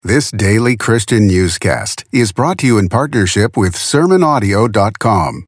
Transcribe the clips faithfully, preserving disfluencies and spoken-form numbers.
This daily Christian newscast is brought to you in partnership with sermon audio dot com.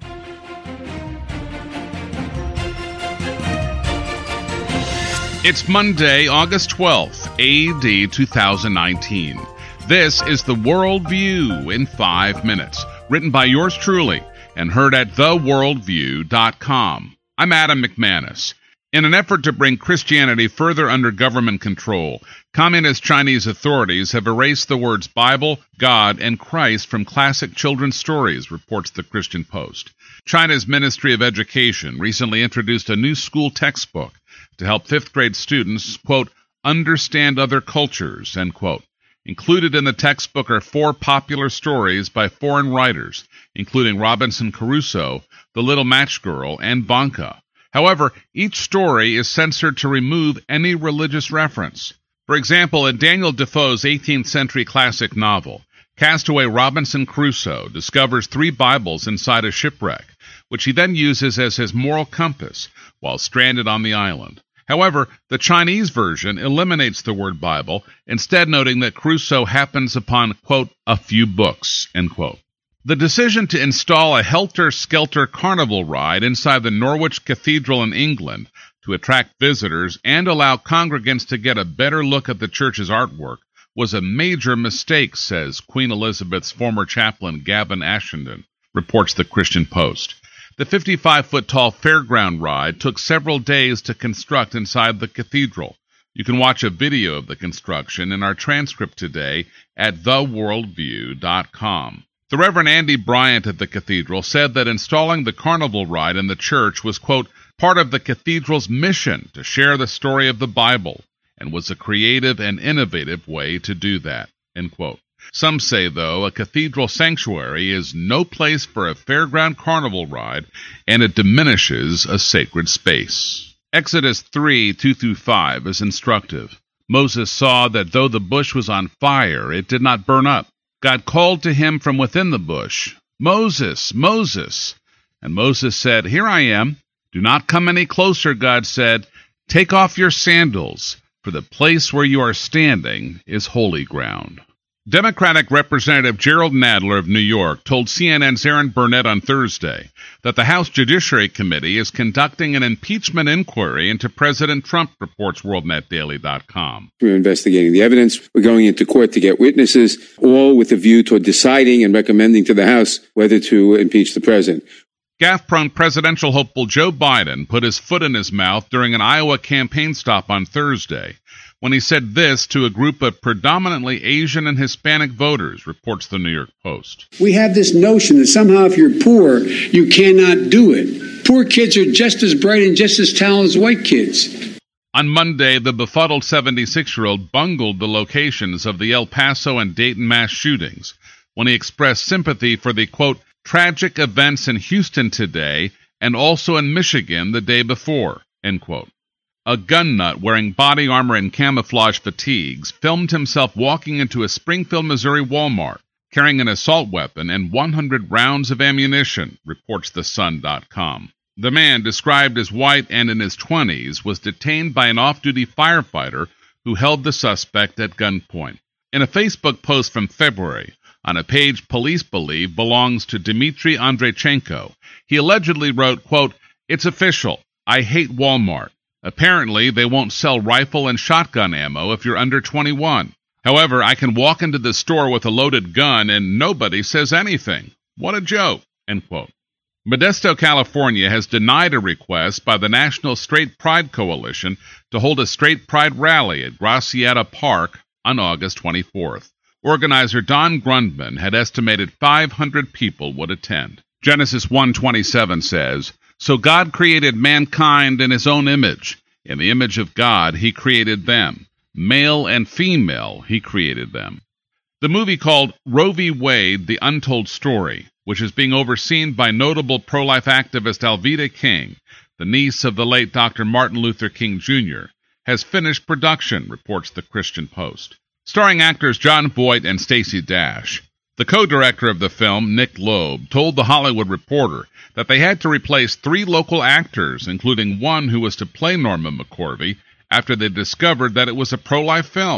It's Monday, August twelfth, A D two thousand nineteen. This is The Worldview in five minutes, written by yours truly and heard at the worldview dot com. I'm Adam McManus. In an effort to bring Christianity further under government control, Communist Chinese authorities have erased the words Bible, God, and Christ from classic children's stories, reports the Christian Post. China's Ministry of Education recently introduced a new school textbook to help fifth grade students, quote, understand other cultures, end quote. Included in the textbook are four popular stories by foreign writers, including Robinson Crusoe, The Little Match Girl, and Vanka. However, each story is censored to remove any religious reference. For example, in Daniel Defoe's eighteenth century classic novel, castaway Robinson Crusoe discovers three Bibles inside a shipwreck, which he then uses as his moral compass while stranded on the island. However, the Chinese version eliminates the word Bible, instead noting that Crusoe happens upon, quote, a few books, end quote. The decision to install a helter-skelter carnival ride inside the Norwich Cathedral in England to attract visitors and allow congregants to get a better look at the church's artwork was a major mistake, says Queen Elizabeth's former chaplain Gavin Ashenden, reports the Christian Post. The fifty-five-foot-tall fairground ride took several days to construct inside the cathedral. You can watch a video of the construction in our transcript today at the worldview dot com. The Reverend Andy Bryant at the cathedral said that installing the carnival ride in the church was, quote, part of the cathedral's mission to share the story of the Bible, and was a creative and innovative way to do that, end quote. Some say, though, a cathedral sanctuary is no place for a fairground carnival ride, and it diminishes a sacred space. Exodus three, two through five is instructive. Moses saw that though the bush was on fire, it did not burn up. God called to him from within the bush, Moses, Moses. And Moses said, Here I am. Do not come any closer, God said. Take off your sandals, for the place where you are standing is holy ground. Democratic Representative Gerald Nadler of New York told C N N's Aaron Burnett on Thursday that the House Judiciary Committee is conducting an impeachment inquiry into President Trump, reports world net daily dot com. We're investigating the evidence. We're going into court to get witnesses, all with a view toward deciding and recommending to the House whether to impeach the president. Gaffe-prone presidential hopeful Joe Biden put his foot in his mouth during an Iowa campaign stop on Thursday when he said this to a group of predominantly Asian and Hispanic voters, reports the New York Post. We have this notion that somehow if you're poor, you cannot do it. Poor kids are just as bright and just as talented as white kids. On Monday, the befuddled seventy-six-year-old bungled the locations of the El Paso and Dayton mass shootings when he expressed sympathy for the, quote, tragic events in Houston today and also in Michigan the day before, end quote. A gun nut wearing body armor and camouflage fatigues filmed himself walking into a Springfield, Missouri Walmart, carrying an assault weapon and one hundred rounds of ammunition, reports the sun dot com. The man, described as white and in his twenties, was detained by an off-duty firefighter who held the suspect at gunpoint. In a Facebook post from February, on a page police believe belongs to Dmitry Andreychenko, he allegedly wrote, quote, it's official, I hate Walmart. Apparently, they won't sell rifle and shotgun ammo if you're under twenty-one. However, I can walk into the store with a loaded gun and nobody says anything. What a joke, end quote. Modesto, California has denied a request by the National Straight Pride Coalition to hold a straight pride rally at Gracietta Park on August twenty-fourth. Organizer Don Grundman had estimated five hundred people would attend. Genesis one twenty-seven says, So God created mankind in his own image. In the image of God, he created them. Male and female, he created them. The movie called Roe v. Wade, The Untold Story, which is being overseen by notable pro-life activist Alveda King, the niece of the late Doctor Martin Luther King Junior, has finished production, reports the Christian Post. Starring actors Jon Voight and Stacey Dash, the co-director of the film, Nick Loeb, told The Hollywood Reporter that they had to replace three local actors, including one who was to play Norma McCorvey, after they discovered that it was a pro-life film.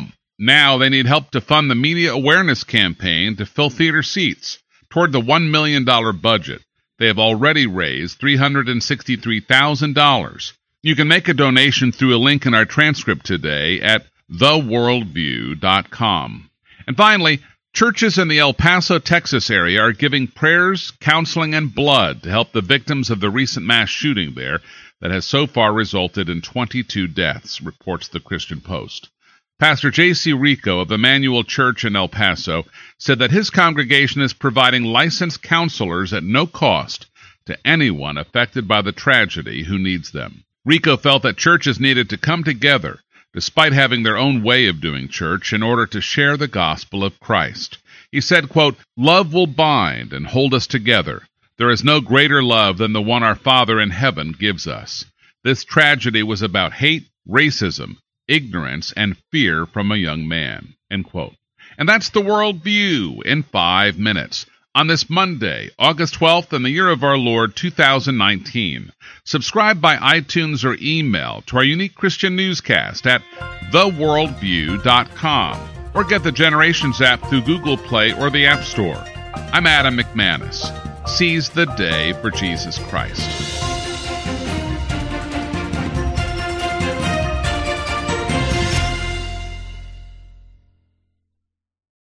Now they need help to fund the media awareness campaign to fill theater seats. Toward the one million dollars budget, they have already raised three hundred sixty-three thousand dollars. You can make a donation through a link in our transcript today at the worldview dot com. And finally, churches in the El Paso, Texas area are giving prayers, counseling, and blood to help the victims of the recent mass shooting there that has so far resulted in twenty-two deaths, reports the Christian Post. Pastor J C Rico of Emmanuel Church in El Paso said that his congregation is providing licensed counselors at no cost to anyone affected by the tragedy who needs them. Rico felt that churches needed to come together, despite having their own way of doing church, in order to share the gospel of Christ. He said, quote, "Love will bind and hold us together. There is no greater love than the one our Father in heaven gives us. This tragedy was about hate, racism, ignorance, and fear from a young man," end quote. And that's the World View in five minutes on this Monday, August twelfth, in the year of our Lord, two thousand nineteen. Subscribe by iTunes or email to our unique Christian newscast at the worldview dot com or get the Generations app through Google Play or the App Store. I'm Adam McManus. Seize the day for Jesus Christ.